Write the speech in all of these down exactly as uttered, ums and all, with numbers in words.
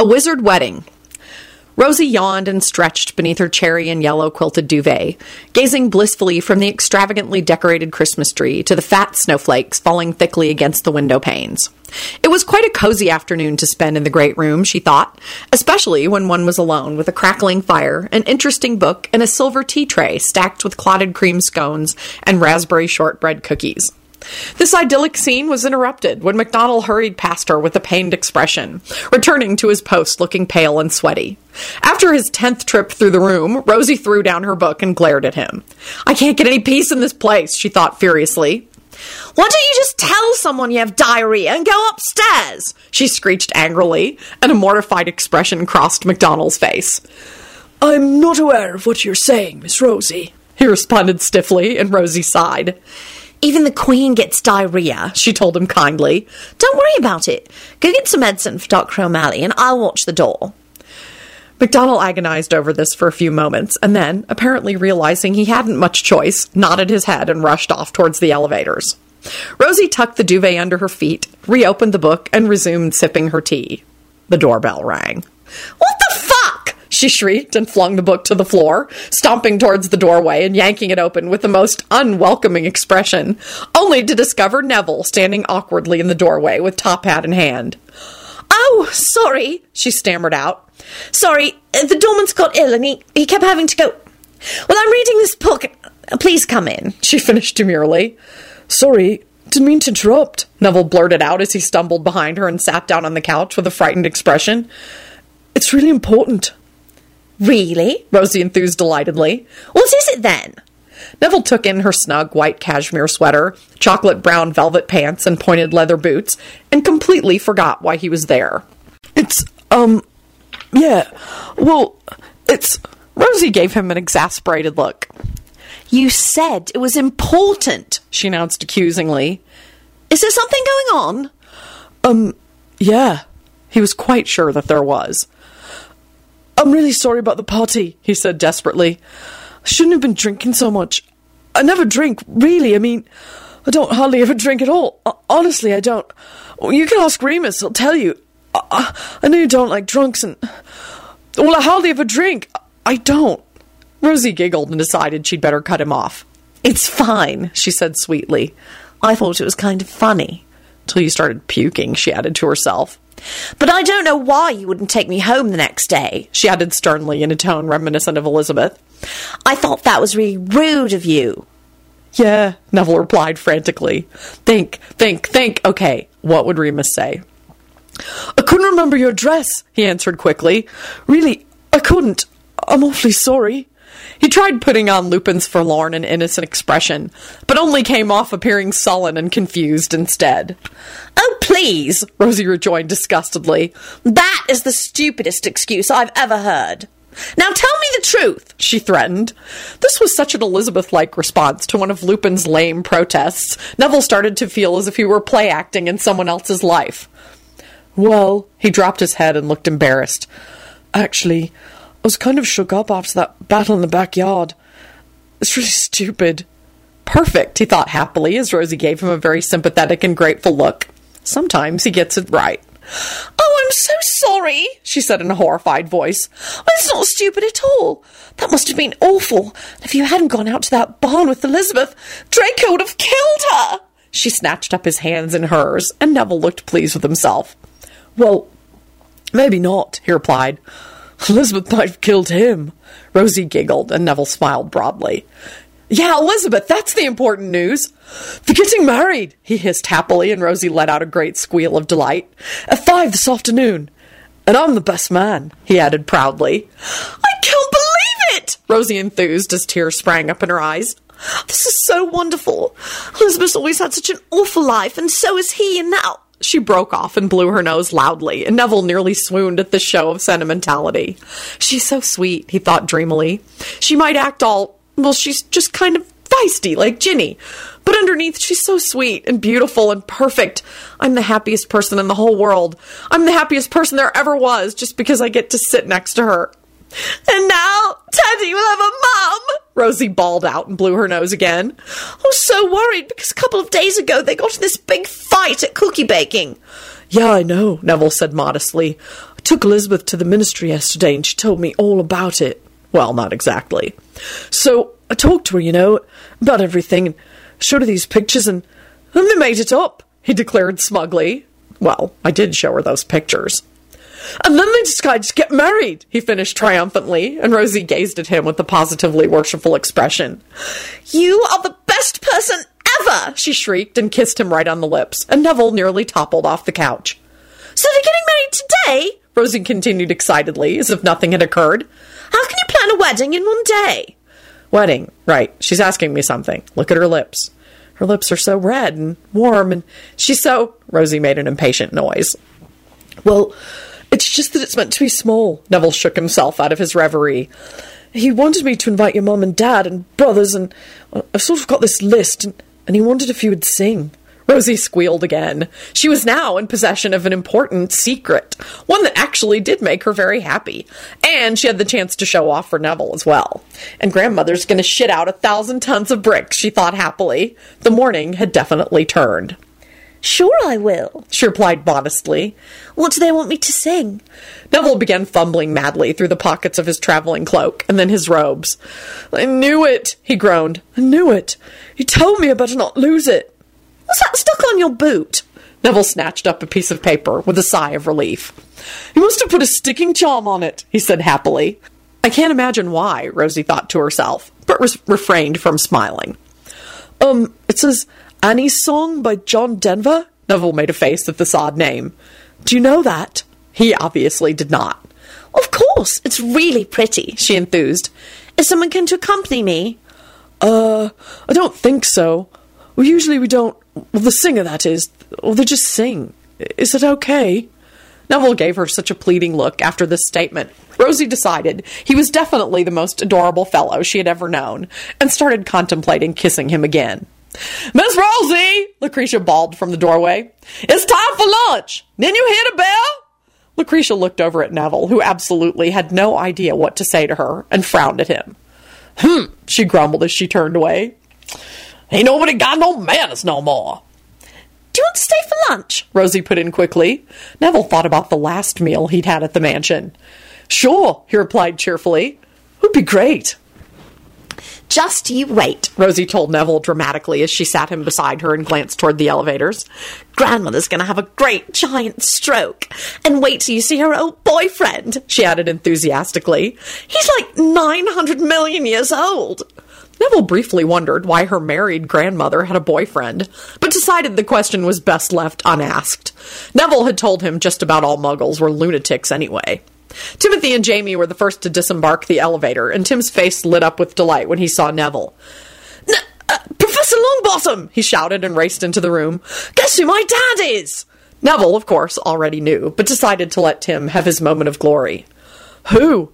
A Wizard Wedding. Rosie yawned and stretched beneath her cherry and yellow quilted duvet, gazing blissfully from the extravagantly decorated Christmas tree to the fat snowflakes falling thickly against the window panes. It was quite a cozy afternoon to spend in the great room, she thought, especially when one was alone with a crackling fire, an interesting book, and a silver tea tray stacked with clotted cream scones and raspberry shortbread cookies. This idyllic scene was interrupted when MacDonald hurried past her with a pained expression, returning to his post looking pale and sweaty. After his tenth trip through the room, Rosie threw down her book and glared at him. I can't get any peace in this place, she thought furiously. Why don't you just tell someone you have diarrhea and go upstairs? She screeched angrily, and a mortified expression crossed MacDonald's face. I'm not aware of what you're saying, Miss Rosie, he responded stiffly, and Rosie sighed. Even the Queen gets diarrhea, she told him kindly. Don't worry about it. Go get some medicine for Doctor O'Malley, and I'll watch the door. MacDonald agonized over this for a few moments, and then, apparently realizing he hadn't much choice, nodded his head and rushed off towards the elevators. Rosie tucked the duvet under her feet, reopened the book, and resumed sipping her tea. The doorbell rang. What the fuck? She shrieked and flung the book to the floor, stomping towards the doorway and yanking it open with the most unwelcoming expression, only to discover Neville standing awkwardly in the doorway with top hat in hand. Oh, sorry, she stammered out. Sorry, the doorman's got ill and he, he kept having to go... Well, I'm reading this book. Please come in, she finished demurely. Sorry, didn't mean to interrupt, Neville blurted out as he stumbled behind her and sat down on the couch with a frightened expression. It's really important. Really? Rosie enthused delightedly. What is it then? Neville took in her snug white cashmere sweater, chocolate brown velvet pants, and pointed leather boots, and completely forgot why he was there. It's, um, yeah, well, it's... Rosie gave him an exasperated look. You said it was important, she announced accusingly. Is there something going on? Um, yeah. He was quite sure that there was. I'm really sorry about the party, he said desperately. I shouldn't have been drinking so much. I never drink, really. I mean, I don't hardly ever drink at all. Honestly, I don't. You can ask Remus, he'll tell you. I, I know you don't like drunks and... Well, I hardly ever drink. I don't. Rosie giggled and decided she'd better cut him off. It's fine, she said sweetly. I thought it was kind of funny. Till you started puking, she added to herself. But I don't know why you wouldn't take me home the next day, she added sternly in a tone reminiscent of Elizabeth. I thought that was really rude of you. Yeah, Neville replied frantically. Think, think, think. Okay, what would Remus say? I couldn't remember your dress, he answered quickly. Really, I couldn't. I'm awfully sorry. He tried putting on Lupin's forlorn and innocent expression, but only came off appearing sullen and confused instead. Oh, please, Rosie rejoined disgustedly. That is the stupidest excuse I've ever heard. Now tell me the truth, she threatened. This was such an Elizabeth-like response to one of Lupin's lame protests. Neville started to feel as if he were play-acting in someone else's life. Well, he dropped his head and looked embarrassed. Actually... I was kind of shook up after that battle in the backyard. It's really stupid. Perfect, he thought happily, as Rosie gave him a very sympathetic and grateful look. Sometimes he gets it right. Oh, I'm so sorry, she said in a horrified voice. Well, it's not stupid at all. That must have been awful. If you hadn't gone out to that barn with Elizabeth, Draco would have killed her. She snatched up his hands in hers, and Neville looked pleased with himself. Well, maybe not, he replied. Elizabeth might have killed him. Rosie giggled, and Neville smiled broadly. Yeah, Elizabeth, that's the important news. They're getting married, he hissed happily, and Rosie let out a great squeal of delight. At five this afternoon. And I'm the best man, he added proudly. I can't believe it, Rosie enthused as tears sprang up in her eyes. This is so wonderful. Elizabeth's always had such an awful life, and so has he, and now... She broke off and blew her nose loudly, and Neville nearly swooned at the show of sentimentality. She's so sweet, he thought dreamily. She might act all, well, she's just kind of feisty, like Ginny. But underneath, she's so sweet and beautiful and perfect. I'm the happiest person in the whole world. I'm the happiest person there ever was, just because I get to sit next to her. And now, Teddy will have a mum! Rosie bawled out and blew her nose again. I was so worried because a couple of days ago they got in this big fight at cookie baking. Yeah, I know, Neville said modestly. I took Elizabeth to the ministry yesterday and she told me all about it. Well, not exactly. So I talked to her, you know, about everything and showed her these pictures and, and they made it up, he declared smugly. Well, I did show her those pictures. And then they decided to get married, he finished triumphantly, and Rosie gazed at him with a positively worshipful expression. You are the best person ever, she shrieked and kissed him right on the lips, and Neville nearly toppled off the couch. So they're getting married today? Rosie continued excitedly, as if nothing had occurred. How can you plan a wedding in one day? Wedding, right. She's asking me something. Look at her lips. Her lips are so red and warm, and she's so... Rosie made an impatient noise. Well... It's just that it's meant to be small. Neville shook himself out of his reverie. He wanted me to invite your mum and dad and brothers, and I've sort of got this list, and, and he wanted if you would sing. Rosie squealed again. She was now in possession of an important secret, one that actually did make her very happy. And she had the chance to show off for Neville as well. And grandmother's going to shit out a thousand tons of bricks, she thought happily. The morning had definitely turned. Sure I will, she replied modestly. What do they want me to sing? Neville began fumbling madly through the pockets of his traveling cloak, and then his robes. I knew it, he groaned. I knew it. He told me I better not lose it. What's that stuck on your boot? Neville snatched up a piece of paper with a sigh of relief. He must have put a sticking charm on it, he said happily. I can't imagine why, Rosie thought to herself, but re- refrained from smiling. Um, it says... Annie's Song by John Denver? Neville made a face at this odd name. Do you know that? He obviously did not. Of course, it's really pretty, she enthused. Is someone going to accompany me? Uh, I don't think so. Well, usually we don't... Well, the singer, that is. Or they just sing. Is it okay? Neville gave her such a pleading look after this statement. Rosie decided he was definitely the most adorable fellow she had ever known, and started contemplating kissing him again. Miss Rosie, Lucretia bawled from the doorway. It's time for lunch. Didn't you hear the bell? Lucretia looked over at Neville, who absolutely had no idea what to say to her, and frowned at him. Hmm, she grumbled as she turned away. Ain't nobody got no manners no more. Do you want to stay for lunch? Rosie put in quickly. Neville thought about the last meal he'd had at the mansion. Sure, he replied cheerfully. Would be great. Just you wait, Rosie told Neville dramatically as she sat him beside her and glanced toward the elevators. Grandmother's going to have a great giant stroke. And wait till you see her old boyfriend, she added enthusiastically. He's like nine hundred million years old. Neville briefly wondered why her married grandmother had a boyfriend, but decided the question was best left unasked. Neville had told him just about all muggles were lunatics anyway. Timothy and Jamie were the first to disembark the elevator, and Tim's face lit up with delight when he saw Neville. N- uh, Professor Longbottom, he shouted and raced into the room. Guess who my dad is? Neville, of course, already knew, but decided to let Tim have his moment of glory. Who?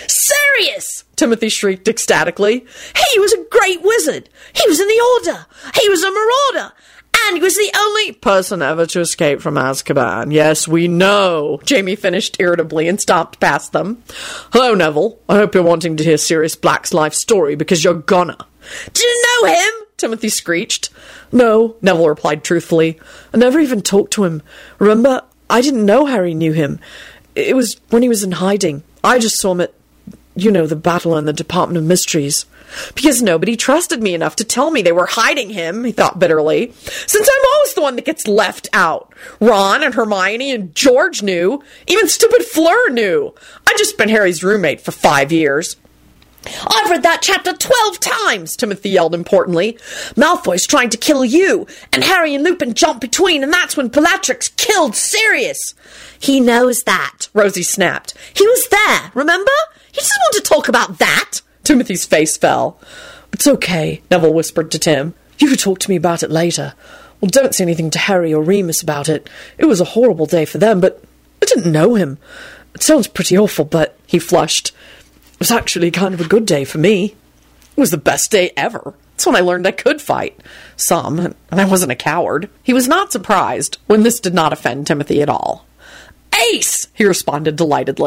Sirius! Timothy shrieked ecstatically. He was a great wizard. He was in the Order. He was a marauder. And he was the only person ever to escape from Azkaban. Yes, we know. Jamie finished irritably and stomped past them. Hello, Neville. I hope you're wanting to hear Sirius Black's life story, because you're gonna. Do you know him? Timothy screeched. No, Neville replied truthfully. I never even talked to him. Remember, I didn't know Harry knew him. It was when he was in hiding. I just saw him at, you know, the battle in the Department of Mysteries. Because nobody trusted me enough to tell me they were hiding him, he thought bitterly. Since I'm always the one that gets left out. Ron and Hermione and George knew. Even stupid Fleur knew. I've just been Harry's roommate for five years. I've read that chapter twelve times, Timothy yelled importantly. Malfoy's trying to kill you, and Harry and Lupin jump between, and that's when Bellatrix killed Sirius. He knows that, Rosie snapped. He was there, remember? He doesn't want to talk about that. Timothy's face fell. It's okay, Neville whispered to Tim. You could talk to me about it later. Well, don't say anything to Harry or Remus about it. It was a horrible day for them, but I didn't know him. It sounds pretty awful, but he flushed. It was actually kind of a good day for me. It was the best day ever. It's when I learned I could fight. Some, and I wasn't a coward. He was not surprised when this did not offend Timothy at all. Ace, he responded delightedly.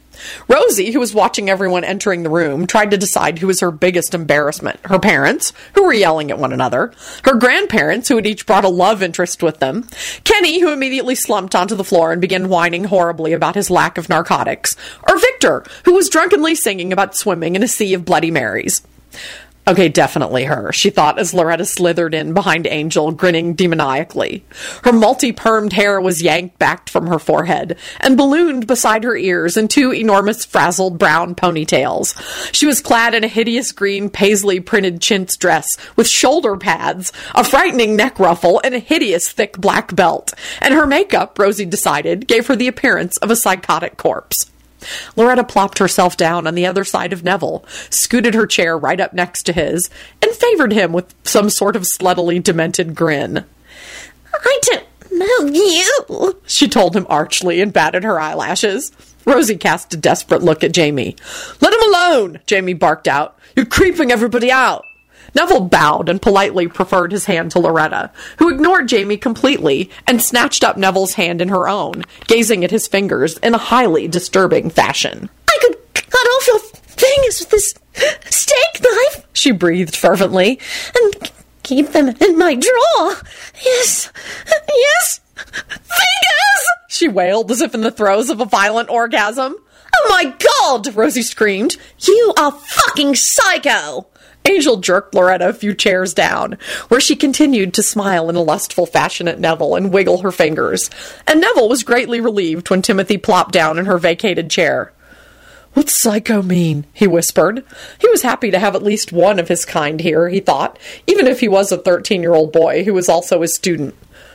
Rosie, who was watching everyone entering the room, tried to decide who was her biggest embarrassment. Her parents, who were yelling at one another. Her grandparents, who had each brought a love interest with them. Kenny, who immediately slumped onto the floor and began whining horribly about his lack of narcotics. Or Victor, who was drunkenly singing about swimming in a sea of Bloody Marys. Okay, definitely her, she thought as Loretta slithered in behind Angel, grinning demoniacally. Her multi-permed hair was yanked back from her forehead and ballooned beside her ears in two enormous frazzled brown ponytails. She was clad in a hideous green paisley-printed chintz dress with shoulder pads, a frightening neck ruffle, and a hideous thick black belt. And her makeup, Rosie decided, gave her the appearance of a psychotic corpse. Loretta plopped herself down on the other side of Neville, scooted her chair right up next to his, and favored him with some sort of sluttily demented grin. I don't know you, she told him archly and batted her eyelashes. Rosie cast a desperate look at Jamie. Let him alone, Jamie barked out. You're creeping everybody out. Neville bowed and politely preferred his hand to Loretta, who ignored Jamie completely and snatched up Neville's hand in her own, gazing at his fingers in a highly disturbing fashion. I could cut off your fingers with this steak knife, she breathed fervently, and keep them in my drawer. Yes, yes, fingers, she wailed as if in the throes of a violent orgasm. Oh my God, Rosie screamed. You are fucking psycho. Angel jerked Loretta a few chairs down, where she continued to smile in a lustful fashion at Neville and wiggle her fingers, and Neville was greatly relieved when Timothy plopped down in her vacated chair. What's psycho mean? He whispered. He was happy to have at least one of his kind here, he thought, even if he was a thirteen-year-old boy who was also a student.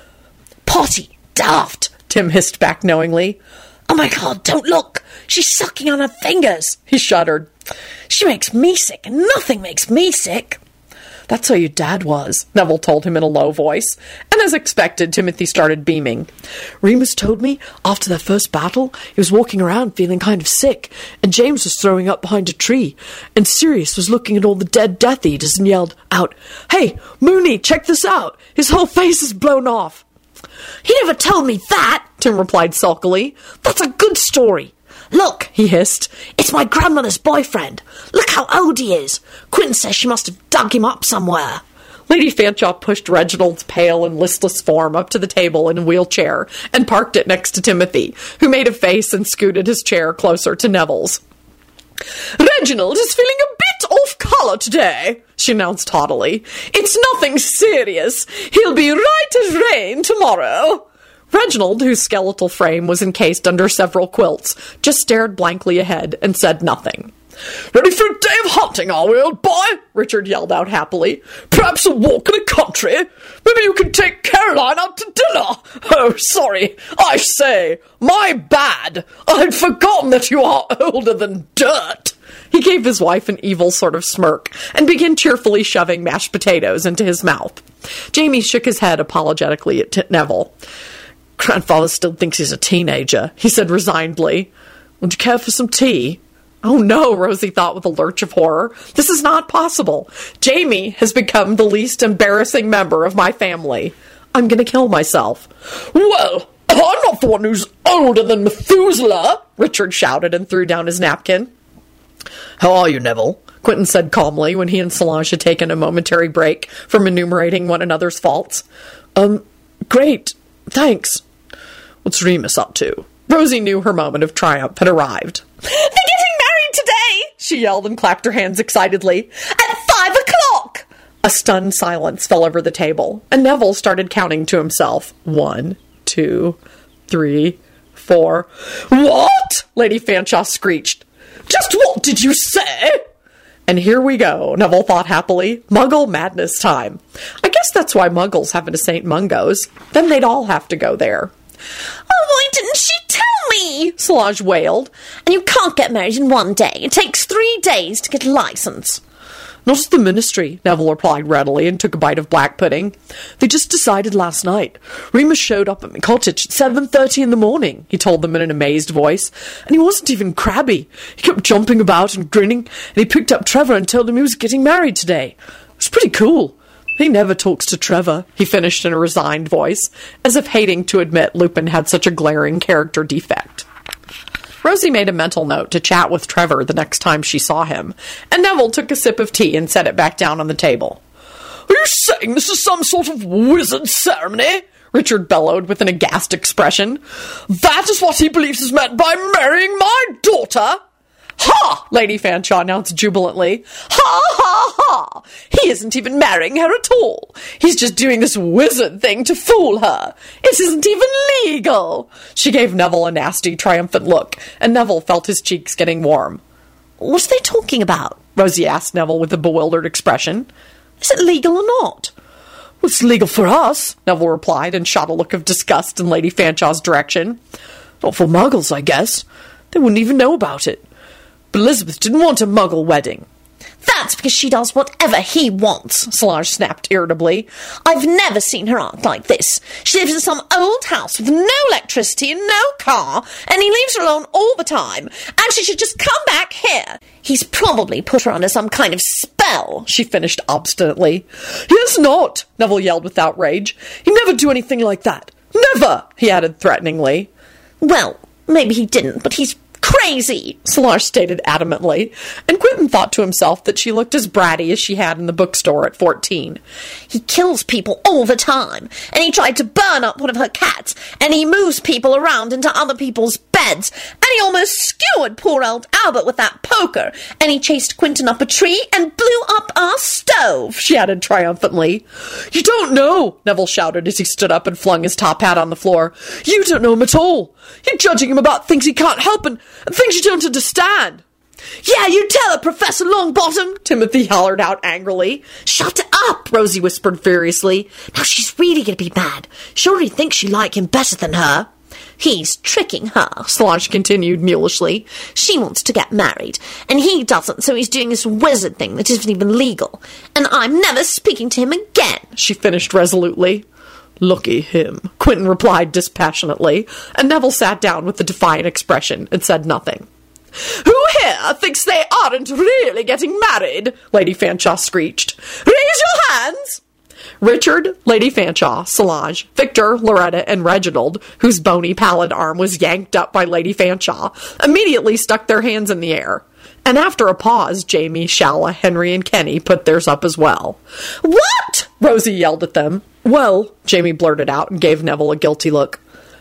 Potty daft, Tim hissed back knowingly. Oh my God, don't look! She's sucking on her fingers! He shuddered. She makes me sick, and nothing makes me sick. That's how your dad was, Neville told him in a low voice, and as expected, Timothy started beaming. Remus told me after their first battle, he was walking around feeling kind of sick, and James was throwing up behind a tree, and Sirius was looking at all the dead Death Eaters and yelled out, Hey, Mooney, check this out! His whole face is blown off! He never told me that, Tim replied sulkily. That's a good story. Look, he hissed, it's my grandmother's boyfriend. Look how old he is. Quentin says she must have dug him up somewhere. Lady Fanshawe pushed Reginald's pale and listless form up to the table in a wheelchair and parked it next to Timothy, who made a face and scooted his chair closer to Neville's. Reginald is feeling a bit off colour today, she announced haughtily. It's nothing serious. He'll be right as rain tomorrow. Reginald, whose skeletal frame was encased under several quilts, just stared blankly ahead and said nothing. Ready for a day of hunting, are we, old boy? Richard yelled out happily. Perhaps a walk in the country? Maybe you can take Caroline out to dinner? Oh, sorry. I say, my bad. I'd forgotten that you are older than dirt. He gave his wife an evil sort of smirk and began cheerfully shoving mashed potatoes into his mouth. Jamie shook his head apologetically at T- Neville. Grandfather still thinks he's a teenager, he said resignedly. Would you care for some tea? Oh no, Rosie thought with a lurch of horror. This is not possible. Jamie has become the least embarrassing member of my family. I'm going to kill myself. Well, I'm not the one who's older than Methuselah, Richard shouted and threw down his napkin. How are you, Neville? Quentin said calmly when he and Solange had taken a momentary break from enumerating one another's faults. Um, great. Thanks. What's Remus up to? Rosie knew her moment of triumph had arrived. They're getting married today, she yelled and clapped her hands excitedly. At five o'clock! A stunned silence fell over the table, and Neville started counting to himself. One, two, three, four. What? Lady Fanshawe screeched. Just what did you say? And here we go, Neville thought happily. Muggle madness time. I guess that's why Muggles haven't a Saint Mungo's. Then they'd all have to go there. Oh, why didn't she tell me? Solange wailed. And you can't get married in one day. It takes three days to get a license. Not at the ministry, Neville replied readily and took a bite of black pudding. They just decided last night. Remus showed up at my cottage at seven thirty in the morning, he told them in an amazed voice. And he wasn't even crabby. He kept jumping about and grinning, and he picked up Trevor and told him he was getting married today. It was pretty cool. He never talks to Trevor, he finished in a resigned voice, as if hating to admit Lupin had such a glaring character defect. Rosie made a mental note to chat with Trevor the next time she saw him, and Neville took a sip of tea and set it back down on the table. Are you saying this is some sort of wizard ceremony? Richard bellowed with an aghast expression. That is what he believes is meant by marrying my daughter? Ha! Lady Fanshawe announced jubilantly. Ha ha ha! He isn't even marrying her at all. He's just doing this wizard thing to fool her. It isn't even legal. She gave Neville a nasty, triumphant look, and Neville felt his cheeks getting warm. What are they talking about? Rosie asked Neville with a bewildered expression. Is it legal or not? Well, it's legal for us, Neville replied, and shot a look of disgust in Lady Fanshawe's direction. Not for muggles, I guess. They wouldn't even know about it. But Elizabeth didn't want a muggle wedding. That's because she does whatever he wants, Solange snapped irritably. I've never seen her act like this. She lives in some old house with no electricity and no car, and he leaves her alone all the time, and she should just come back here. He's probably put her under some kind of spell, she finished obstinately. He has not, Neville yelled with outrage. He'd never do anything like that. Never, he added threateningly. Well, maybe he didn't, but he's crazy, Solange stated adamantly, and Quentin thought to himself that she looked as bratty as she had in the bookstore at fourteen. He kills people all the time, and he tried to burn up one of her cats, and he moves people around into other people's beds, and he almost skewered poor old Albert with that poker, and he chased Quentin up a tree and blew up our stove, she added triumphantly. You don't know, Neville shouted as he stood up and flung his top hat on the floor. You don't know him at all. You're judging him about things he can't help and, and things you don't understand. Yeah, you tell her, Professor Longbottom, Timothy hollered out angrily. Shut up, Rosie whispered furiously. Now she's really going to be mad. She already thinks she like him better than her. He's tricking her, Solange continued mulishly. She wants to get married, and he doesn't, so he's doing this wizard thing that isn't even legal. And I'm never speaking to him again, she finished resolutely. Lucky him, Quentin replied dispassionately, and Neville sat down with a defiant expression and said nothing. Who here thinks they aren't really getting married? Lady Fanshawe screeched. Raise your hands! Richard, Lady Fanshawe, Solange, Victor, Loretta, and Reginald, whose bony pallid arm was yanked up by Lady Fanshawe, immediately stuck their hands in the air. And after a pause, Jamie, Shalla, Henry, and Kenny put theirs up as well. What? Rosie yelled at them. Well, Jamie blurted out and gave Neville a guilty look.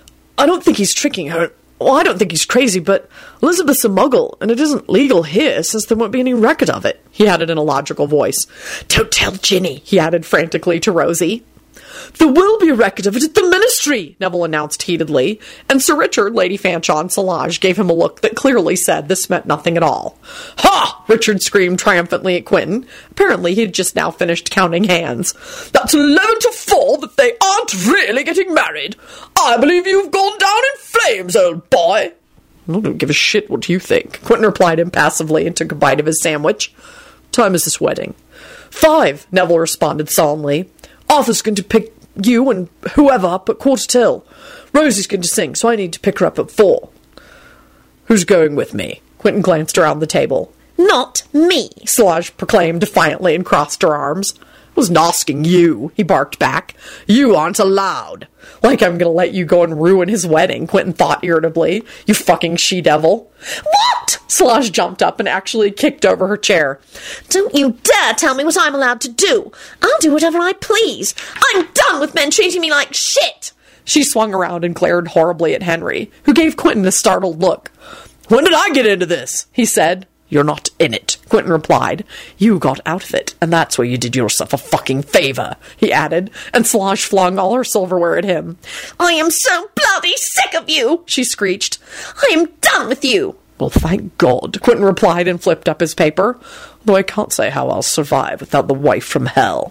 I don't think he's tricking her. Well, I don't think he's crazy, but Elizabeth's a muggle, and it isn't legal here, since there won't be any record of it, he added in a logical voice. Don't tell Ginny, he added frantically to Rosie. There will be a record of it at the ministry, Neville announced heatedly, and Sir Richard, Lady Fanshawe, and Solange gave him a look that clearly said this meant nothing at all. Ha! Richard screamed triumphantly at Quentin. Apparently he'd just now finished counting hands. That's eleven to four that they aren't really getting married. I believe you've gone down in flames, old boy. I don't give a shit what you think, Quentin replied impassively and took a bite of his sandwich. Time is this wedding? Five, Neville responded solemnly. Arthur's going to pick you and whoever up at quarter till. Rosie's going to sing, so I need to pick her up at four. Who's going with me? Quentin glanced around the table. Not me, Solange proclaimed defiantly and crossed her arms. I wasn't asking you, he barked back. You aren't allowed. Like I'm going to let you go and ruin his wedding, Quentin thought irritably. You fucking she-devil. What? Solange jumped up and actually kicked over her chair. Don't you dare tell me what I'm allowed to do. I'll do whatever I please. I'm done with men treating me like shit. She swung around and glared horribly at Henry, who gave Quentin a startled look. When did I get into this? He said. You're not in it, Quentin replied. You got out of it, and that's where you did yourself a fucking favour, he added, and Solange flung all her silverware at him. I am so bloody sick of you, she screeched. I am done with you. Well, thank God, Quentin replied and flipped up his paper, though I can't say how I'll survive without the wife from hell.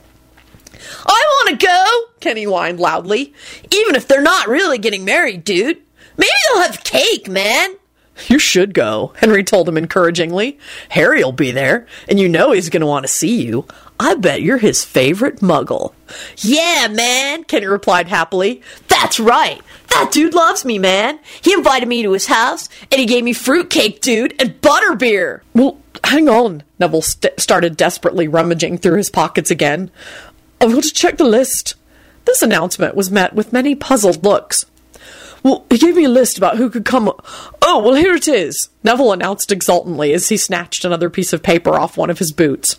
I want to go, Kenny whined loudly. Even if they're not really getting married, dude. Maybe they'll have cake, man. You should go, Henry told him encouragingly. Harry'll be there, and you know he's going to want to see you. I bet you're his favorite muggle. Yeah, man, Kenny replied happily. That's right. That dude loves me, man. He invited me to his house, and he gave me fruitcake, dude, and butterbeer. Well, hang on. Neville st- started desperately rummaging through his pockets again. I've got to check the list. This announcement was met with many puzzled looks. Well, he gave me a list about who could come... Oh, well, here it is. Neville announced exultantly as he snatched another piece of paper off one of his boots.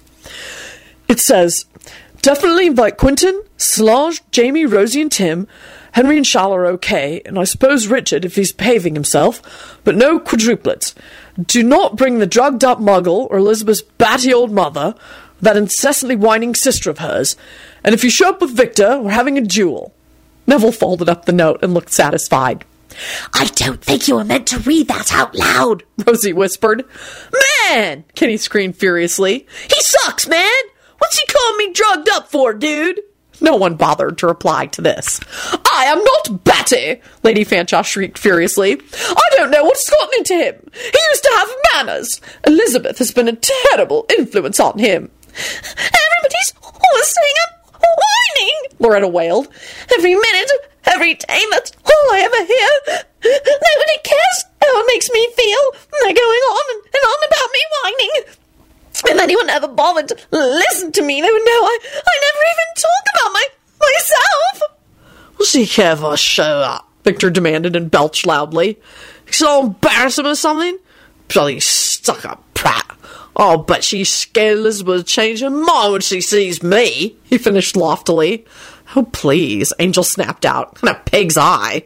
It says, definitely invite Quentin, Solange, Jamie, Rosie and Tim. Henry and Charles are okay, and I suppose Richard if he's behaving himself, but no quadruplets. Do not bring the drugged-up muggle or Elizabeth's batty old mother, that incessantly whining sister of hers, and if you show up with Victor, we're having a duel. Neville folded up the note and looked satisfied. I don't think you were meant to read that out loud, Rosie whispered. Man! Kenny screamed furiously. He sucks, man! What's he calling me drugged up for, dude? No one bothered to reply to this. I am not Batty, Lady Fanshawe shrieked furiously. I don't know what's gotten into him. He used to have manners. Elizabeth has been a terrible influence on him. Everybody's always saying I'm whining, Loretta wailed. Every minute, every day, that's all I ever hear. Nobody cares how it makes me feel. They're going on and on about me whining. If anyone ever bothered to listen to me, they would know I, I never even talk about my myself. What's he care for show up? Victor demanded and belched loudly. So embarrass him or something? Bloody stuck-up prat. Oh, but she's scared Elizabeth will change her mind when she sees me, he finished loftily. Oh, please, Angel snapped out. And a pig's eye.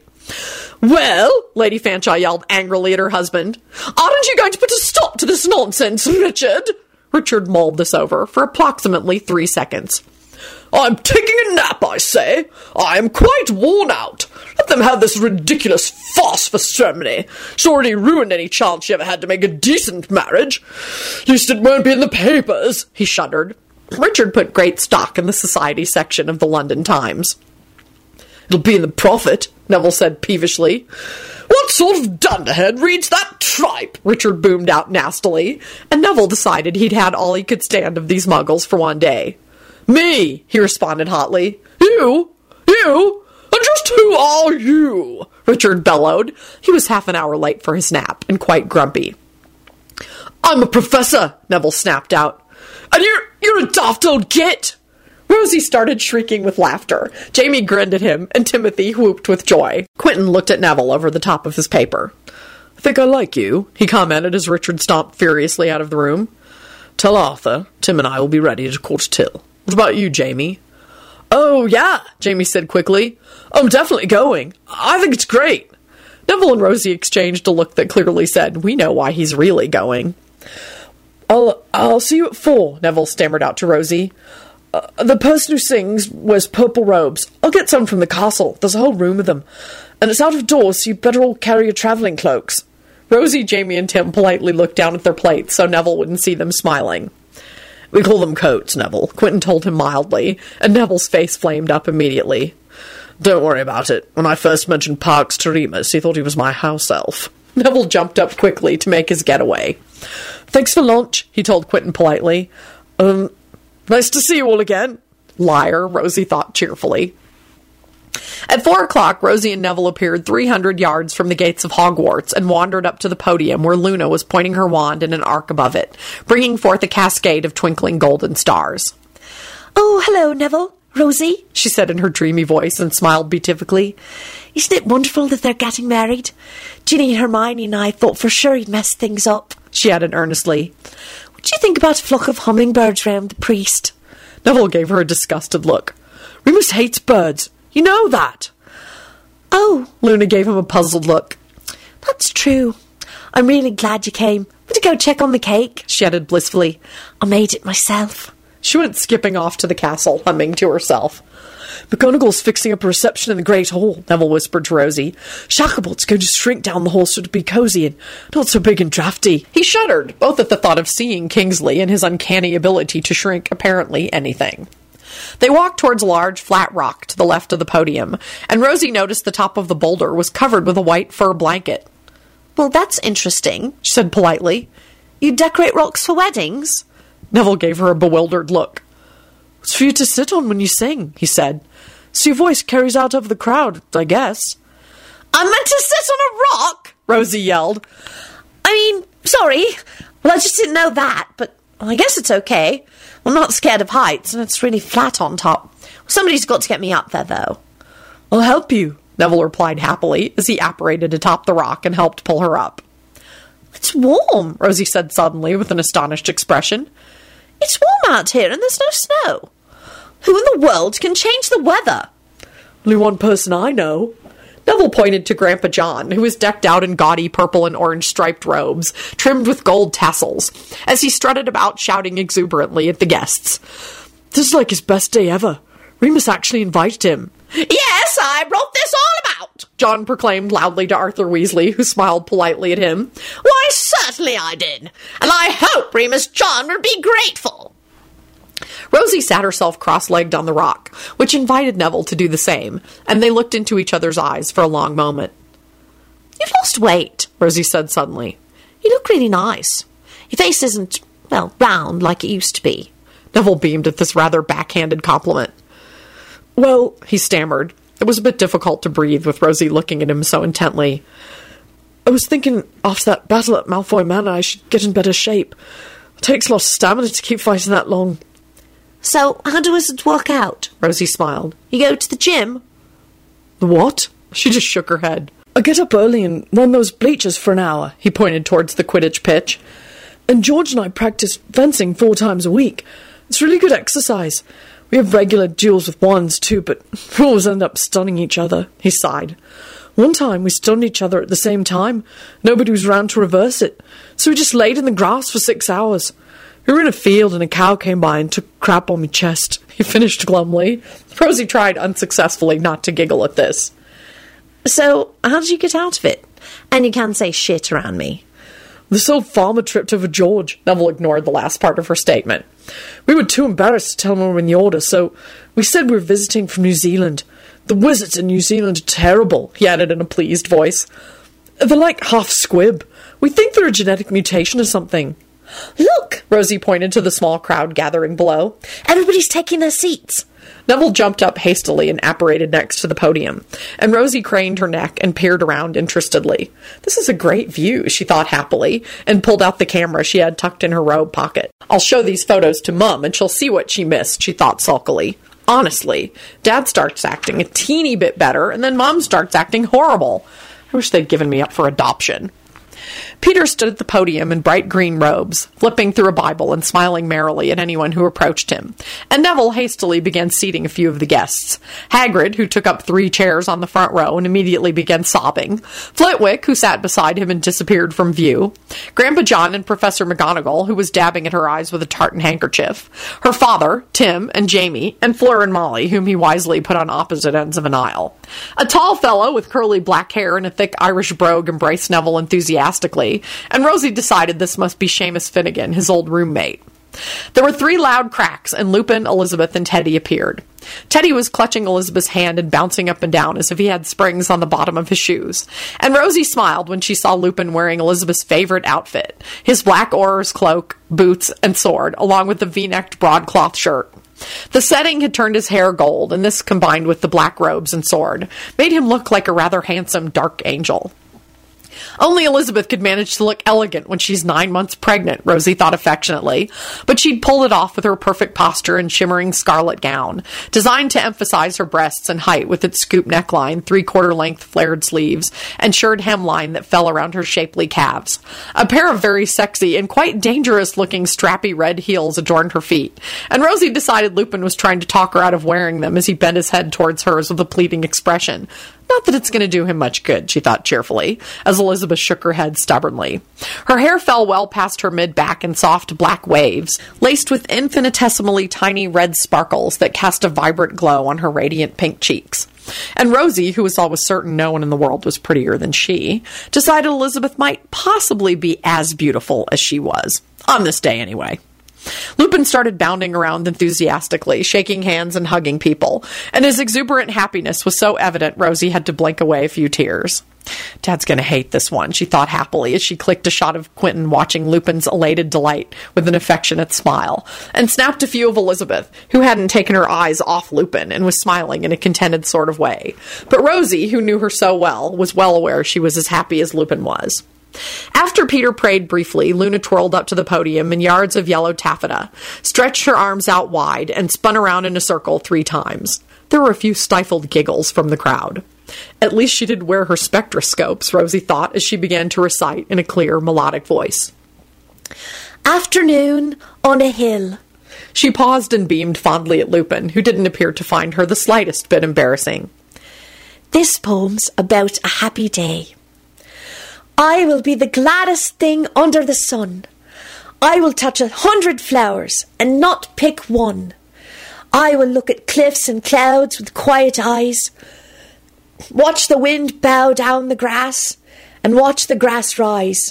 Well, Lady Fanshawe yelled angrily at her husband. Aren't you going to put a stop to this nonsense, Richard? Richard mulled this over for approximately three seconds. I'm taking a nap, I say. I am quite worn out. Let them have this ridiculous farce for ceremony. It's already ruined any chance she ever had to make a decent marriage. At least it won't be in the papers, he shuddered. Richard put great stock in the society section of the London Times. It'll be in the Prophet, Neville said peevishly. What sort of dunderhead reads that tripe? Richard boomed out nastily, and Neville decided he'd had all he could stand of these muggles for one day. Me, he responded hotly. You? You? And just who are you? Richard bellowed. He was half an hour late for his nap, and quite grumpy. I'm a professor, Neville snapped out. And you're, you're a daft old git. Rosie started shrieking with laughter. Jamie grinned at him, and Timothy whooped with joy. Quentin looked at Neville over the top of his paper. I think I like you, he commented as Richard stomped furiously out of the room. Tell Arthur, Tim and I will be ready at a quarter till. What about you, Jamie? Oh, yeah, Jamie said quickly. I'm definitely going. I think it's great. Neville and Rosie exchanged a look that clearly said, we know why he's really going. I'll, I'll see you at four, Neville stammered out to Rosie. Uh, the person who sings wears purple robes. I'll get some from the castle. There's a whole room of them. And it's out of doors, so you better all carry your travelling cloaks. Rosie, Jamie, and Tim politely looked down at their plates so Neville wouldn't see them smiling. We call them coats, Neville, Quentin told him mildly, and Neville's face flamed up immediately. Don't worry about it. When I first mentioned Parks to Remus, he thought he was my house elf. Neville jumped up quickly to make his getaway. Thanks for lunch, he told Quentin politely. Um, nice to see you all again. Liar, Rosie thought cheerfully. At four o'clock, Rosie and Neville appeared three hundred yards from the gates of Hogwarts and wandered up to the podium where Luna was pointing her wand in an arc above it, bringing forth a cascade of twinkling golden stars. Oh, hello, Neville. Rosie, she said in her dreamy voice and smiled beatifically. Isn't it wonderful that they're getting married? Ginny and Hermione and I thought for sure he'd mess things up, she added earnestly. What do you think about a flock of hummingbirds round the priest? Neville gave her a disgusted look. Remus hates birds. You know that. Oh, Luna gave him a puzzled look. That's true. I'm really glad you came. Want to go check on the cake? She added blissfully. I made it myself. She went skipping off to the castle, humming to herself. McGonagall's fixing up a reception in the Great Hall, Neville whispered to Rosie. Shacklebolt going to shrink down the hall so to be cosy and not so big and drafty. He shuddered, both at the thought of seeing Kingsley and his uncanny ability to shrink apparently anything. They walked towards a large, flat rock to the left of the podium, and Rosie noticed the top of the boulder was covered with a white fur blanket. Well, that's interesting, she said politely. You decorate rocks for weddings? Neville gave her a bewildered look. It's for you to sit on when you sing, he said. So your voice carries out over the crowd, I guess. I meant to sit on a rock, Rosie yelled. I mean, sorry. Well, I just didn't know that, but well, I guess it's okay. I'm not scared of heights, and it's really flat on top. Somebody's got to get me up there, though. I'll help you, Neville replied happily as he apparated atop the rock and helped pull her up. It's warm, Rosie said suddenly with an astonished expression. It's warm out here and there's no snow. Who in the world can change the weather? Only one person I know. Neville pointed to Grandpa John, who was decked out in gaudy purple and orange striped robes, trimmed with gold tassels, as he strutted about shouting exuberantly at the guests. This is like his best day ever. Remus actually invited him. Yes, I brought this all about, John proclaimed loudly to Arthur Weasley, who smiled politely at him. Why, certainly I did, and I hope Remus John will be grateful. Rosie sat herself cross-legged on the rock, which invited Neville to do the same, and they looked into each other's eyes for a long moment. You've lost weight, Rosie said suddenly. You look really nice. Your face isn't, well, round like it used to be. Neville beamed at this rather backhanded compliment. Well, he stammered. It was a bit difficult to breathe with Rosie looking at him so intently. I was thinking after that battle at Malfoy Manor I should get in better shape. It takes a lot of stamina to keep fighting that long. So, how does it work out? Rosie smiled. You go to the gym? The what? She just shook her head. I get up early and run those bleachers for an hour. He pointed towards the Quidditch pitch. And George and I practice fencing four times a week. It's really good exercise. We have regular duels with wands too, but we always end up stunning each other. He sighed. One time we stunned each other at the same time. Nobody was round to reverse it. So we just laid in the grass for six hours. We were in a field and a cow came by and took crap on my chest. He finished glumly. Rosie tried unsuccessfully not to giggle at this. So, how did you get out of it? And you can't say shit around me. This old farmer tripped over George. Neville ignored the last part of her statement. We were too embarrassed to tell him we were in the Order, so we said we were visiting from New Zealand. The wizards in New Zealand are terrible, he added in a pleased voice. They're like half squib. We think they're a genetic mutation or something. Look! Rosie pointed to the small crowd gathering below. Everybody's taking their seats. Neville jumped up hastily and apparated next to the podium, and Rosie craned her neck and peered around interestedly. This is a great view, she thought happily, and pulled out the camera she had tucked in her robe pocket. I'll show these photos to Mum, and she'll see what she missed, she thought sulkily. Honestly, Dad starts acting a teeny bit better, and then Mum starts acting horrible. I wish they'd given me up for adoption. Peter stood at the podium in bright green robes, flipping through a Bible and smiling merrily at anyone who approached him, and Neville hastily began seating a few of the guests. Hagrid, who took up three chairs on the front row and immediately began sobbing, Flitwick, who sat beside him and disappeared from view, Grandpa John and Professor McGonagall, who was dabbing at her eyes with a tartan handkerchief, her father, Tim, and Jamie, and Fleur and Molly, whom he wisely put on opposite ends of an aisle. A tall fellow with curly black hair and a thick Irish brogue embraced Neville enthusiastically, and Rosie decided this must be Seamus Finnegan, his old roommate. There were three loud cracks, and Lupin, Elizabeth, and Teddy appeared. Teddy was clutching Elizabeth's hand and bouncing up and down as if he had springs on the bottom of his shoes, and Rosie smiled when she saw Lupin wearing Elizabeth's favorite outfit, his black Auror's cloak, boots, and sword, along with the V-necked broadcloth shirt. The setting had turned his hair gold, and this, combined with the black robes and sword, made him look like a rather handsome dark angel. Only Elizabeth could manage to look elegant when she's nine months pregnant, Rosie thought affectionately, but she'd pulled it off with her perfect posture and shimmering scarlet gown, designed to emphasize her breasts and height with its scoop neckline, three-quarter length flared sleeves, and shirred hemline that fell around her shapely calves. A pair of very sexy and quite dangerous-looking strappy red heels adorned her feet, and Rosie decided Lupin was trying to talk her out of wearing them as he bent his head towards hers with a pleading expression. Not that it's going to do him much good, she thought cheerfully, as Elizabeth shook her head stubbornly. Her hair fell well past her mid-back in soft black waves, laced with infinitesimally tiny red sparkles that cast a vibrant glow on her radiant pink cheeks. And Rosie, who was always certain no one in the world was prettier than she, decided Elizabeth might possibly be as beautiful as she was. On this day, anyway. Lupin started bounding around enthusiastically, shaking hands and hugging people, and his exuberant happiness was so evident Rosie had to blink away a few tears. Dad's going to hate this one, she thought happily as she clicked a shot of Quentin watching Lupin's elated delight with an affectionate smile, and snapped a few of Elizabeth, who hadn't taken her eyes off Lupin and was smiling in a contented sort of way. But Rosie, who knew her so well, was well aware she was as happy as Lupin was. After Peter prayed briefly, Luna twirled up to the podium in yards of yellow taffeta, stretched her arms out wide, and spun around in a circle three times. There were a few stifled giggles from the crowd. At least she didn't wear her spectroscopes, Rosie thought as she began to recite in a clear, melodic voice. Afternoon on a hill. She paused and beamed fondly at Lupin, who didn't appear to find her the slightest bit embarrassing. This poem's about a happy day. I will be the gladdest thing under the sun. I will touch a hundred flowers and not pick one. I will look at cliffs and clouds with quiet eyes, watch the wind bow down the grass, and watch the grass rise.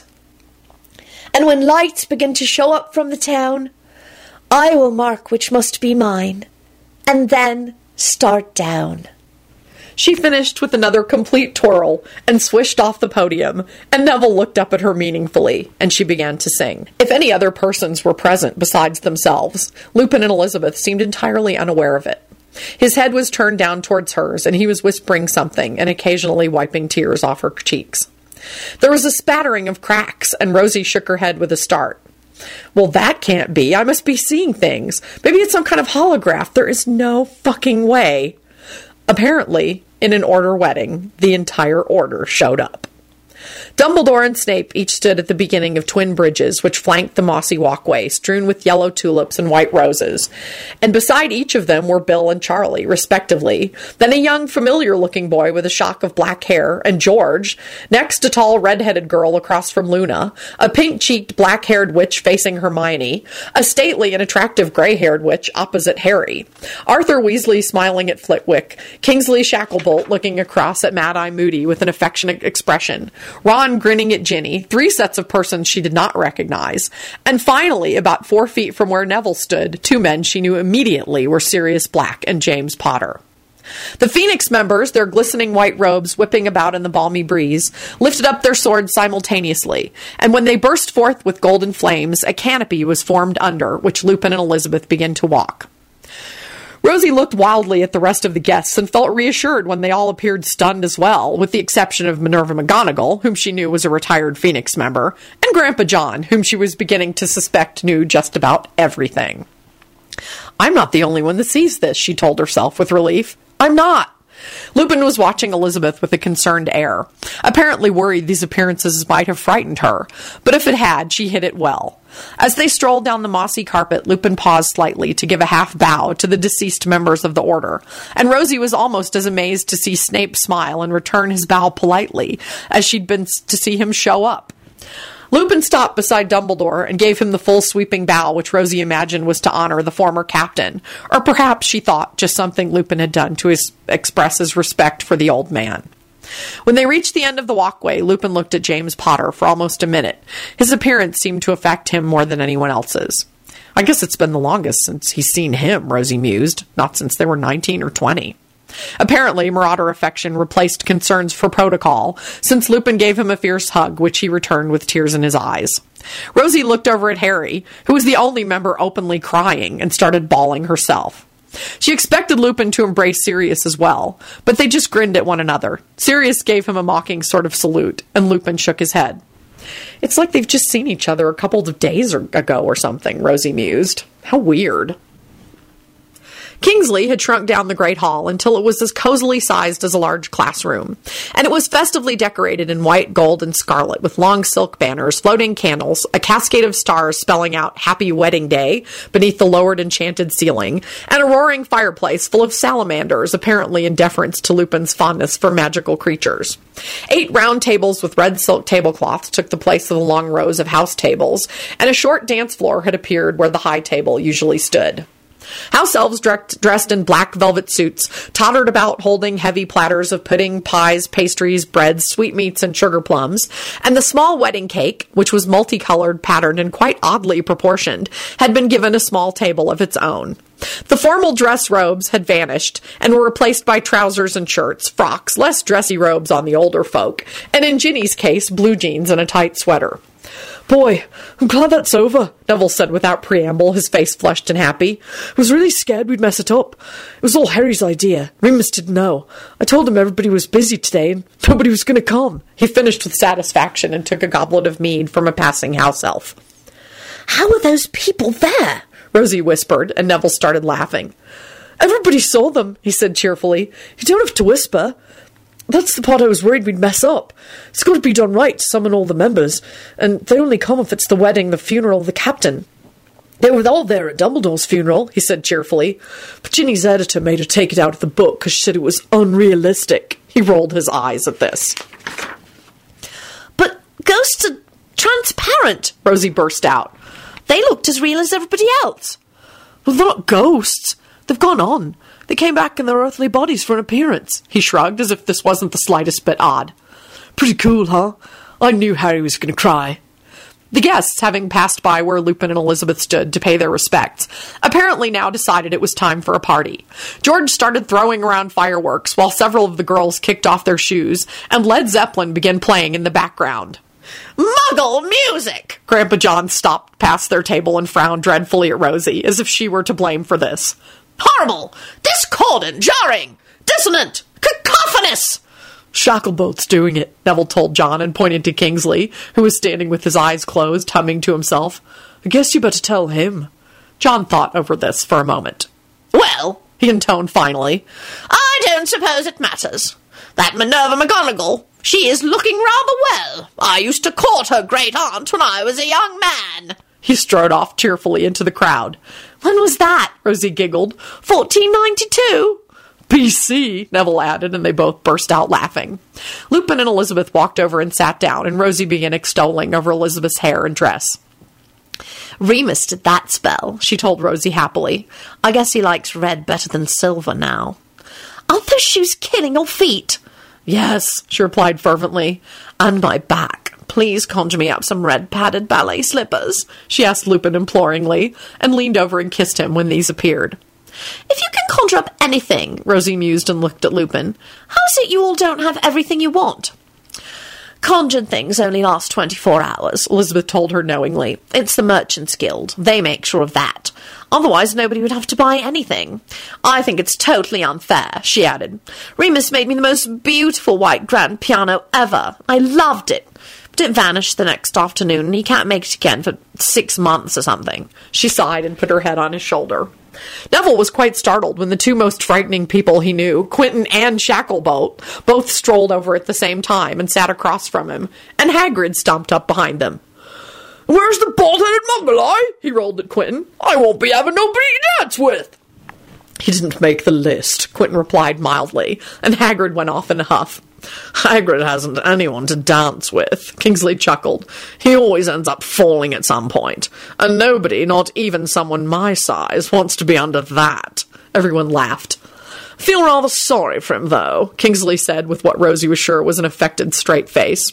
And when lights begin to show up from the town, I will mark which must be mine, and then start down. She finished with another complete twirl and swished off the podium, and Neville looked up at her meaningfully, and she began to sing. If any other persons were present besides themselves, Lupin and Elizabeth seemed entirely unaware of it. His head was turned down towards hers, and he was whispering something and occasionally wiping tears off her cheeks. There was a spattering of cracks, and Rosie shook her head with a start. Well, that can't be. I must be seeing things. Maybe it's some kind of holograph. There is no fucking way. Apparently, in an order wedding, the entire order showed up. Dumbledore and Snape each stood at the beginning of twin bridges which flanked the mossy walkway, strewn with yellow tulips and white roses, and beside each of them were Bill and Charlie, respectively, then a young, familiar-looking boy with a shock of black hair, and George, next a tall, red-headed girl across from Luna, a pink-cheeked, black-haired witch facing Hermione, a stately and attractive gray-haired witch opposite Harry, Arthur Weasley smiling at Flitwick, Kingsley Shacklebolt looking across at Mad-Eye Moody with an affectionate expression, Ron grinning at Ginny, three sets of persons she did not recognize, and finally, about four feet from where Neville stood, two men she knew immediately were Sirius Black and James Potter. The Phoenix members, their glistening white robes whipping about in the balmy breeze, lifted up their swords simultaneously, and when they burst forth with golden flames, a canopy was formed under, which Lupin and Elizabeth began to walk. Rosie looked wildly at the rest of the guests and felt reassured when they all appeared stunned as well, with the exception of Minerva McGonagall, whom she knew was a retired Phoenix member, and Grandpa John, whom she was beginning to suspect knew just about everything. I'm not the only one that sees this, she told herself with relief. I'm not. Lupin was watching Elizabeth with a concerned air, apparently worried these appearances might have frightened her, but if it had, she hid it well. As they strolled down the mossy carpet, Lupin paused slightly to give a half-bow to the deceased members of the Order, and Rosie was almost as amazed to see Snape smile and return his bow politely as she'd been to see him show up. Lupin stopped beside Dumbledore and gave him the full sweeping bow which Rosie imagined was to honor the former captain, or perhaps, she thought, just something Lupin had done to his, express his respect for the old man. When they reached the end of the walkway, Lupin looked at James Potter for almost a minute. His appearance seemed to affect him more than anyone else's. I guess it's been the longest since he's seen him, Rosie mused, not since they were nineteen or twenty. Apparently, Marauder affection replaced concerns for protocol, since Lupin gave him a fierce hug, which he returned with tears in his eyes. Rosie looked over at Harry, who was the only member openly crying, and started bawling herself. She expected Lupin to embrace Sirius as well, but they just grinned at one another. Sirius gave him a mocking sort of salute, and Lupin shook his head. It's like they've just seen each other a couple of days ago or something, Rosie mused. How weird. Kingsley had shrunk down the Great Hall until it was as cozily sized as a large classroom, and it was festively decorated in white, gold, and scarlet, with long silk banners, floating candles, a cascade of stars spelling out Happy Wedding Day beneath the lowered enchanted ceiling, and a roaring fireplace full of salamanders, apparently in deference to Lupin's fondness for magical creatures. Eight round tables with red silk tablecloths took the place of the long rows of house tables, and a short dance floor had appeared where the high table usually stood. House elves dressed in black velvet suits tottered about holding heavy platters of pudding, pies, pastries, breads, sweetmeats, and sugar plums, and the small wedding cake, which was multicolored, patterned, and quite oddly proportioned, had been given a small table of its own. The formal dress robes had vanished and were replaced by trousers and shirts, frocks, less dressy robes on the older folk, and in Ginny's case, blue jeans and a tight sweater. Boy, I'm glad that's over, Neville said without preamble, his face flushed and happy. I was really scared we'd mess it up. It was all Harry's idea. Remus didn't know. I told him everybody was busy today and nobody was going to come. He finished with satisfaction and took a goblet of mead from a passing house elf. How are those people there? Rosie whispered, and Neville started laughing. Everybody saw them, he said cheerfully. You don't have to whisper. That's the part I was worried we'd mess up. It's got to be done right to summon all the members, and they only come if it's the wedding, the funeral, the captain. They were all there at Dumbledore's funeral, he said cheerfully, but Ginny's editor made her take it out of the book because she said it was unrealistic. He rolled his eyes at this. But ghosts are transparent, Rosie burst out. They looked as real as everybody else. Well, they're not ghosts. They've gone on. They came back in their earthly bodies for an appearance. He shrugged as if this wasn't the slightest bit odd. Pretty cool, huh? I knew Harry was going to cry. The guests, having passed by where Lupin and Elizabeth stood to pay their respects, apparently now decided it was time for a party. George started throwing around fireworks while several of the girls kicked off their shoes, and Led Zeppelin began playing in the background. Muggle music! Grandpa John stopped past their table and frowned dreadfully at Rosie, as if she were to blame for this. Horrible! Discordant! Jarring! Dissonant! Cacophonous! Shackleboat's doing it, Neville told John and pointed to Kingsley, who was standing with his eyes closed, humming to himself. I guess you better tell him. John thought over this for a moment. Well, he intoned finally, I don't suppose it matters. That Minerva McGonagall, she is looking rather well. I used to court her great-aunt when I was a young man. He strode off cheerfully into the crowd. When was that? Rosie giggled. fourteen ninety-two. B C, Neville added, and they both burst out laughing. Lupin and Elizabeth walked over and sat down, and Rosie began extolling over Elizabeth's hair and dress. Remus did that spell, she told Rosie happily. I guess he likes red better than silver now. Aren't those shoes killing your feet? Yes, she replied fervently. And my back. Please conjure me up some red padded ballet slippers, she asked Lupin imploringly, and leaned over and kissed him when these appeared. If you can conjure up anything, Rosie mused and looked at Lupin, how is it you all don't have everything you want? Conjured things only last twenty-four hours, Elizabeth told her knowingly. It's the Merchants Guild. They make sure of that. Otherwise, nobody would have to buy anything. I think it's totally unfair, she added. Remus made me the most beautiful white grand piano ever. I loved it. But it vanished the next afternoon, and he can't make it again for six months or something. She sighed and put her head on his shoulder. Neville was quite startled when the two most frightening people he knew, Quentin and Shacklebolt, both strolled over at the same time and sat across from him, and Hagrid stomped up behind them. Where's the bald-headed Muggle-Eye? He rolled at Quentin. I won't be having nobody to dance with. He didn't make the list, Quentin replied mildly, and Hagrid went off in a huff. Hagrid hasn't anyone to dance with, Kingsley chuckled. He always ends up falling at some point, and nobody, not even someone my size, wants to be under that. Everyone laughed. Feel rather sorry for him, though, Kingsley said with what Rosie was sure was an affected straight face.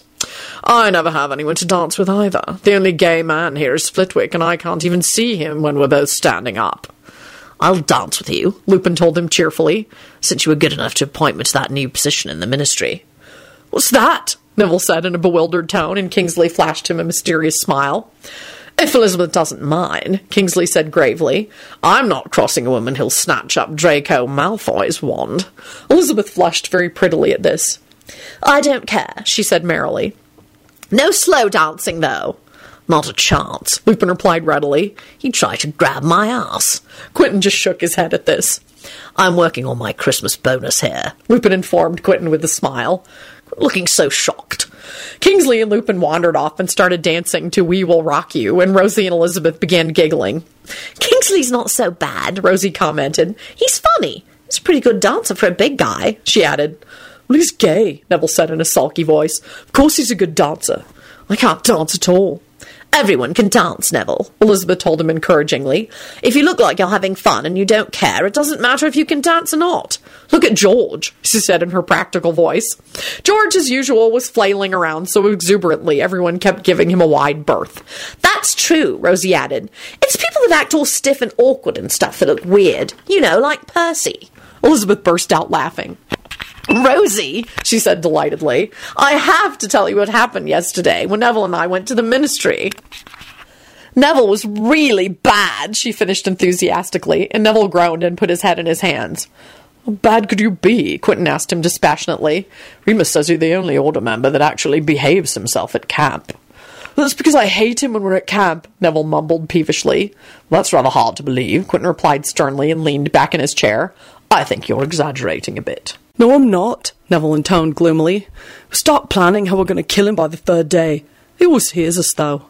I never have anyone to dance with either. The only gay man here is Flitwick, and I can't even see him when we're both standing up. I'll dance with you, Lupin told him cheerfully, since you were good enough to appoint me to that new position in the Ministry. What's that? Neville said in a bewildered tone, and Kingsley flashed him a mysterious smile. If Elizabeth doesn't mind, Kingsley said gravely, I'm not crossing a woman who'll snatch up Draco Malfoy's wand. Elizabeth flushed very prettily at this. I don't care, she said merrily. No slow dancing, though. Not a chance, Lupin replied readily. He tried to grab my ass. Quentin just shook his head at this. I'm working on my Christmas bonus here, Lupin informed Quentin with a smile. Looking so shocked. Kingsley and Lupin wandered off and started dancing to We Will Rock You, and Rosie and Elizabeth began giggling. Kingsley's not so bad, Rosie commented. He's funny. He's a pretty good dancer for a big guy, she added. Well, he's gay, Neville said in a sulky voice. Of course he's a good dancer. I can't dance at all. Everyone can dance, Neville, Elizabeth told him encouragingly. If you look like you're having fun and you don't care, it doesn't matter if you can dance or not. Look at George, she said in her practical voice. George, as usual, was flailing around so exuberantly everyone kept giving him a wide berth. That's true, Rosie added. It's people that act all stiff and awkward and stuff that look weird. You know, like Percy. Elizabeth burst out laughing. Rosie, she said delightedly, I have to tell you what happened yesterday when Neville and I went to the Ministry. Neville was really bad, she finished enthusiastically, and Neville groaned and put his head in his hands. How bad could you be? Quentin asked him dispassionately. Remus says you're the only Order member that actually behaves himself at camp. That's because I hate him when we're at camp, Neville mumbled peevishly. Well, that's rather hard to believe, Quentin replied sternly and leaned back in his chair. I think you're exaggerating a bit. No, I'm not, Neville intoned gloomily. Start planning how we're going to kill him by the third day. He always hears us, though.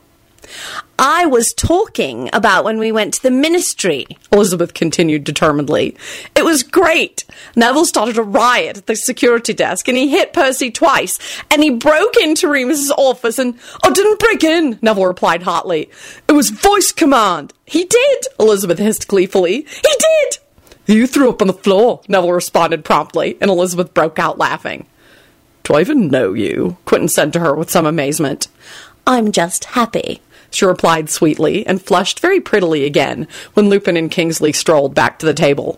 I was talking about when we went to the ministry, Elizabeth continued determinedly. It was great. Neville started a riot at the security desk, and he hit Percy twice, and he broke into Remus's office, and... I didn't break in, Neville replied hotly. It was voice command. He did, Elizabeth hissed gleefully. He did! You threw up on the floor, Neville responded promptly, and Elizabeth broke out laughing. Do I even know you? Quentin said to her with some amazement. I'm just happy, she replied sweetly, and flushed very prettily again when Lupin and Kingsley strolled back to the table.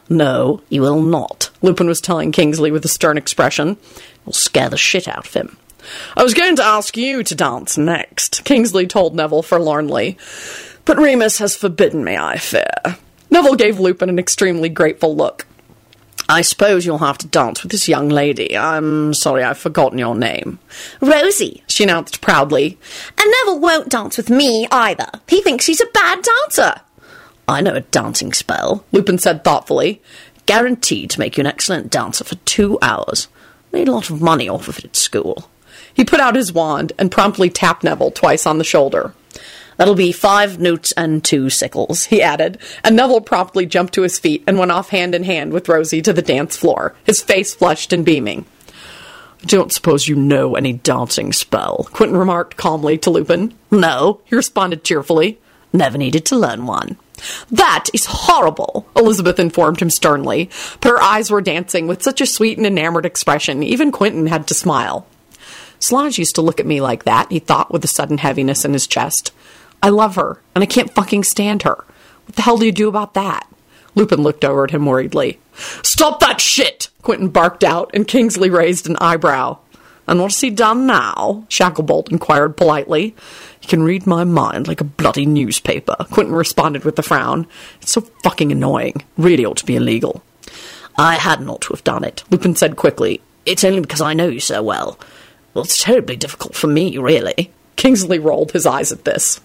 No, you will not, Lupin was telling Kingsley with a stern expression. You'll scare the shit out of him. I was going to ask you to dance next, Kingsley told Neville forlornly. But Remus has forbidden me, I fear. Neville gave Lupin an extremely grateful look. I suppose you'll have to dance with this young lady. I'm sorry, I've forgotten your name. Rosie, she announced proudly. And Neville won't dance with me either. He thinks she's a bad dancer. I know a dancing spell, Lupin said thoughtfully. Guaranteed to make you an excellent dancer for two hours. Made a lot of money off of it at school. He put out his wand and promptly tapped Neville twice on the shoulder. That'll be five newts and two sickles, he added, and Neville promptly jumped to his feet and went off hand in hand with Rosie to the dance floor, his face flushed and beaming. I don't suppose you know any dancing spell, Quentin remarked calmly to Lupin. No, he responded cheerfully. Never needed to learn one. That is horrible, Elizabeth informed him sternly, but her eyes were dancing with such a sweet and enamored expression, even Quentin had to smile. Solange used to look at me like that, he thought with a sudden heaviness in his chest. I love her, and I can't fucking stand her. What the hell do you do about that? Lupin looked over at him worriedly. Stop that shit! Quentin barked out, and Kingsley raised an eyebrow. And what's he done now? Shacklebolt inquired politely. He can read my mind like a bloody newspaper, Quentin responded with a frown. It's so fucking annoying. Really ought to be illegal. I had not to have done it, Lupin said quickly. It's only because I know you so well. Well, it's terribly difficult for me, really. Kingsley rolled his eyes at this.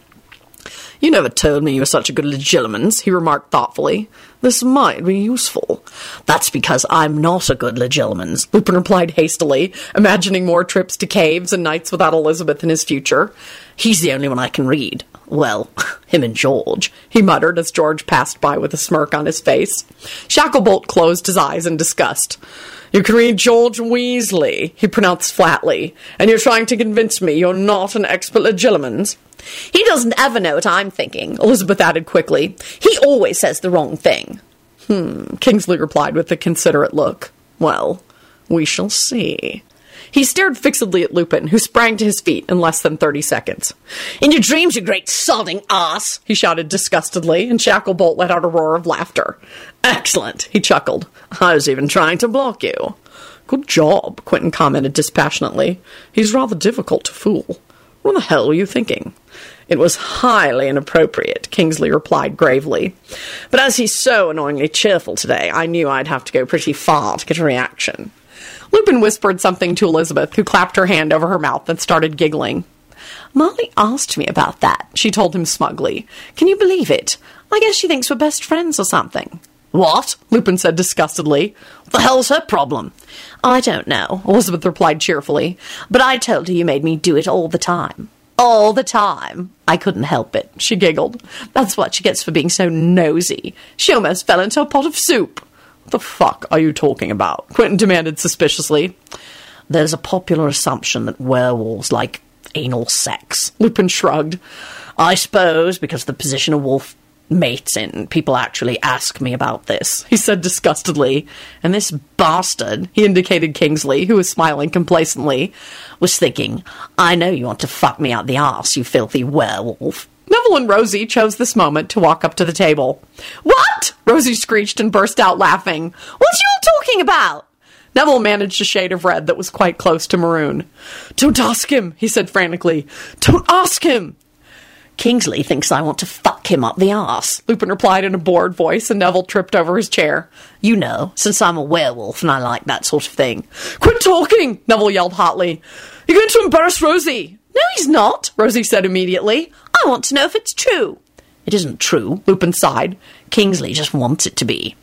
You never told me you were such a good legilimens, he remarked thoughtfully. This might be useful. That's because I'm not a good legilimens, Lupin replied hastily, imagining more trips to caves and nights without Elizabeth in his future. He's the only one I can read. Well, him and George, he muttered as George passed by with a smirk on his face. Shacklebolt closed his eyes in disgust. You can read George Weasley, he pronounced flatly, and you're trying to convince me you're not an expert legilimens? He doesn't ever know what I'm thinking, Elizabeth added quickly. He always says the wrong thing. Hmm, Kingsley replied with a considerate look. Well, we shall see. He stared fixedly at Lupin, who sprang to his feet in less than thirty seconds. In your dreams, you great sodding ass, he shouted disgustedly, and Shacklebolt let out a roar of laughter. Excellent, he chuckled. I was even trying to block you. Good job, Quentin commented dispassionately. He's rather difficult to fool. What the hell were you thinking? It was highly inappropriate, Kingsley replied gravely. But as he's so annoyingly cheerful today, I knew I'd have to go pretty far to get a reaction. Lupin whispered something to Elizabeth, who clapped her hand over her mouth and started giggling. Molly asked me about that, she told him smugly. Can you believe it? I guess she thinks we're best friends or something. What? Lupin said disgustedly. What the hell's her problem? I don't know, Elizabeth replied cheerfully, but I told her you made me do it all the time. All the time. I couldn't help it, she giggled. That's what she gets for being so nosy. She almost fell into a pot of soup. What the fuck are you talking about? Quentin demanded suspiciously. There's a popular assumption that werewolves like anal sex. Lupin shrugged. I suppose because the position a wolf mates in, people actually ask me about this, he said disgustedly. And this bastard, he indicated Kingsley, who was smiling complacently, was thinking, I know you want to fuck me out the arse, you filthy werewolf. Neville and Rosie chose this moment to walk up to the table. What? Rosie screeched and burst out laughing. What you all talking about? Neville managed a shade of red that was quite close to maroon. Don't ask him, he said frantically. Don't ask him. Kingsley thinks I want to fuck him up the arse, Lupin replied in a bored voice, and Neville tripped over his chair. You know, since I'm a werewolf and I like that sort of thing. Quit talking, Neville yelled hotly. You're going to embarrass Rosie. No, he's not, Rosie said immediately. I want to know if it's true. It isn't true, Lupin sighed. Kingsley just wants it to be.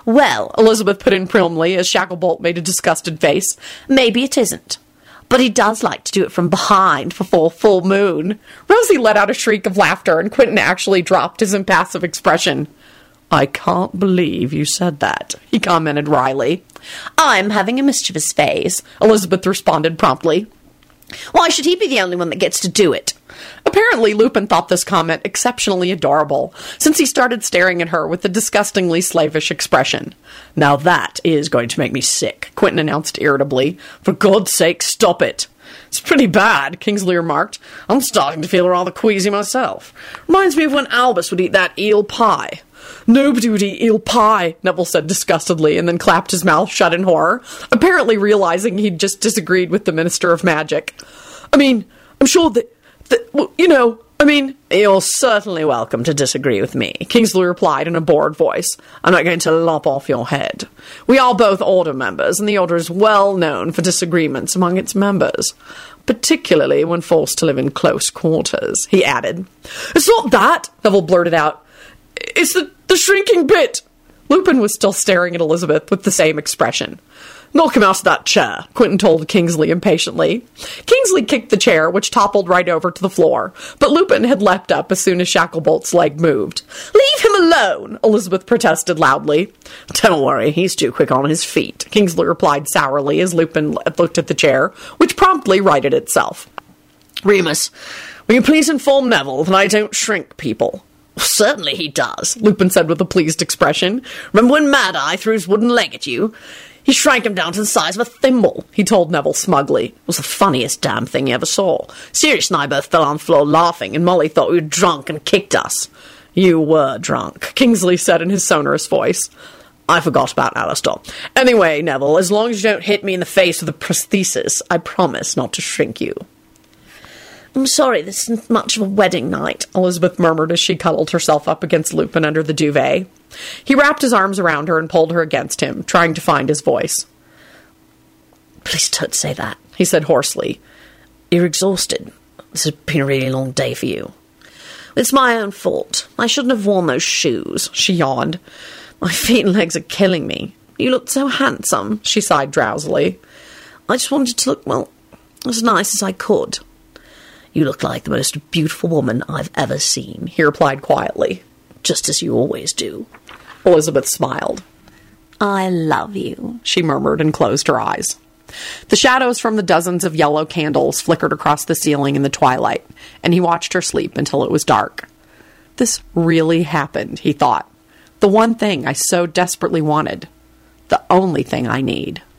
Well, Elizabeth put in primly as Shacklebolt made a disgusted face, maybe it isn't. But he does like to do it from behind for full full moon. Rosie let out a shriek of laughter, and Quentin actually dropped his impassive expression. I can't believe you said that, he commented wryly. I'm having a mischievous phase, Elizabeth responded promptly. Why should he be the only one that gets to do it? Apparently, Lupin thought this comment exceptionally adorable, since he started staring at her with a disgustingly slavish expression. Now that is going to make me sick, Quentin announced irritably. For God's sake, stop it. It's pretty bad, Kingsley remarked. I'm starting to feel rather queasy myself. Reminds me of when Albus would eat that eel pie. Nobody would eat eel pie, Neville said disgustedly, and then clapped his mouth shut in horror, apparently realizing he'd just disagreed with the Minister of Magic. I mean, I'm sure that, that well, you know, I mean... You're certainly welcome to disagree with me, Kingsley replied in a bored voice. I'm not going to lop off your head. We are both Order members, and the Order is well known for disagreements among its members, particularly when forced to live in close quarters, he added. It's not that, Neville blurted out. It's the, the shrinking bit. Lupin was still staring at Elizabeth with the same expression. Knock him out of that chair, Quentin told Kingsley impatiently. Kingsley kicked the chair, which toppled right over to the floor, but Lupin had leapt up as soon as Shacklebolt's leg moved. Leave him alone, Elizabeth protested loudly. Don't worry, he's too quick on his feet, Kingsley replied sourly as Lupin looked at the chair, which promptly righted itself. Remus, will you please inform Neville that I don't shrink people? Certainly he does, Lupin said with a pleased expression. Remember when Mad Eye threw his wooden leg at you? He shrank him down to the size of a thimble, he told Neville smugly. It was the funniest damn thing he ever saw. Sirius and I both fell on the floor laughing, and Molly thought we were drunk and kicked us. You were drunk, Kingsley said in his sonorous voice. I forgot about Alistair. Anyway, Neville, as long as you don't hit me in the face with a prosthesis, I promise not to shrink you. I'm sorry, this isn't much of a wedding night, Elizabeth murmured as she cuddled herself up against Lupin under the duvet. He wrapped his arms around her and pulled her against him, trying to find his voice. Please don't say that, he said hoarsely. You're exhausted. This has been a really long day for you. It's my own fault. I shouldn't have worn those shoes, she yawned. My feet and legs are killing me. You looked so handsome, she sighed drowsily. I just wanted to look, well, as nice as I could. You look like the most beautiful woman I've ever seen, he replied quietly. Just as you always do. Elizabeth smiled. I love you, she murmured and closed her eyes. The shadows from the dozens of yellow candles flickered across the ceiling in the twilight, and he watched her sleep until it was dark. This really happened, he thought. The one thing I so desperately wanted. The only thing I need.